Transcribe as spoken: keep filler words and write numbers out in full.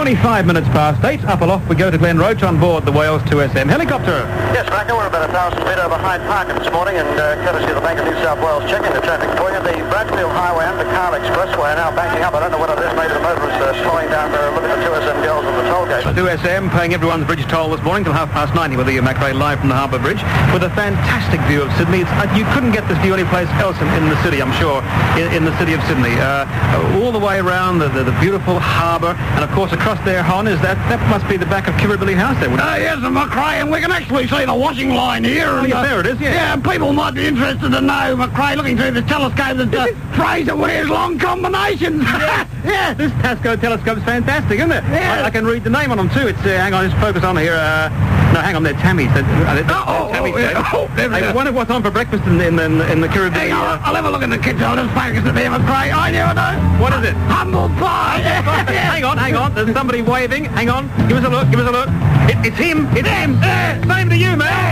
twenty-five minutes past eight. Up aloft we go to Glen Roach on board the Wales two S M helicopter. Yes, Marco, we're about a thousand feet over Hyde Park this morning, and uh, courtesy of the Bank of New South Wales checking the traffic for you. The Bradfield Highway and the Car Expressway are now banking up. I don't know whether this maybe the motorists are slowing down to look at the two S M girls on the toll gate. two S M paying everyone's bridge toll this morning till half past ninety with the Macrae live from the Harbour Bridge with a fantastic view of Sydney. It's, uh, you couldn't get this view anyplace else in, in the city, I'm sure, in, in the city of Sydney. Uh, all the way around the, the, the beautiful harbour, and of course across there, Hon, is that that must be the back of Kirribilli House there, wouldn't it? Uh, yes, and Macrae, and we can actually see the washing line here. Oh, and, yes, uh, there it is, yeah. Yeah, people might be interested to know, Macrae, looking through the telescope, that uh, Fraser wears long combinations. Yeah. Yeah. This Tasco telescope's fantastic, isn't it? Yeah. I, I can read the name on them too. It's, uh, hang on, just focus on here. Uh, no, hang on, they're Tammy's. They're, uh, they're, Oh, oh, Tammy's, oh, yeah. Dave. Oh, there we Hey, go. I wonder what's on for breakfast in, in, in, in the Kirribilli. Hang on, Uh, I'll have a look in the kitchen. I'll just focus it there, Macrae. I knew it. what is it? Humble pie. Hang on, hang on. There's somebody waving. Hang on. Give us a look. Give us a look. It, it's him. It's him. Yeah. Same to you, man.